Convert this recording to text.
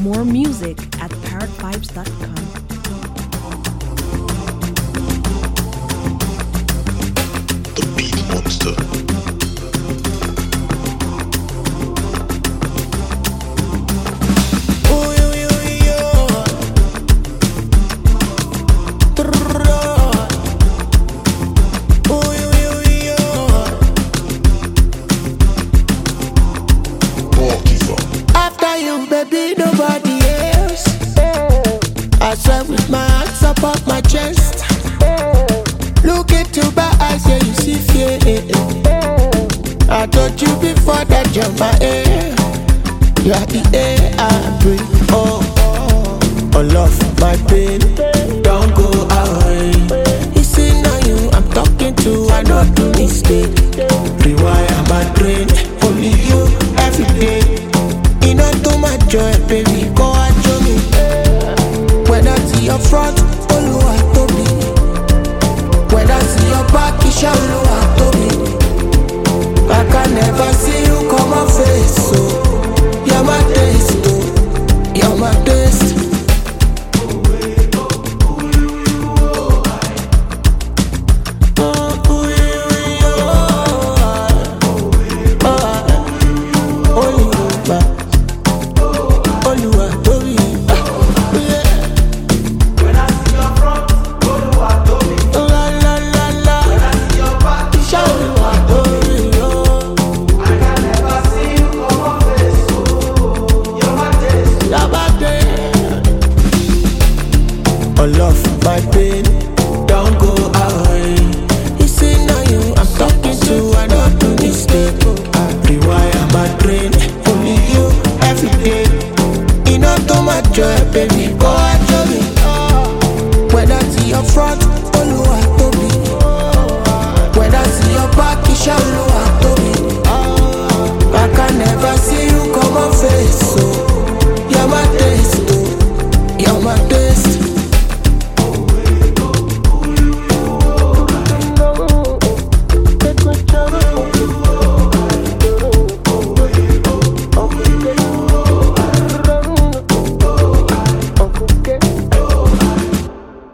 More music at parrotvibes.com. The Beat Monster. Baby, nobody else. I swear with my hands up off my chest. Look into my eyes, yeah, you see fear. I told you before that you're my air. You're the air I breathe. Oh, love, my pain. Don't go away. You see now you I'm talking to. I don't do mistake. Rewire my brain. Only you every day. To my joy, baby, go and show me. When I see your front, Oluwa to me. When I see your back, Isha Oluwa to me. I can never see you come my face, so you're my taste, oh, you're my taste. Love, my pain, don't go away. You see now you I'm talking to. I don't do mistake. I rewire my brain. Only you every day. To my joy, baby, go and show me. When I see your front, Oluwa to me. When I see your back, Isha Oluwa to me. I can never see you come my face, so you're my taste, oh, you're my taste.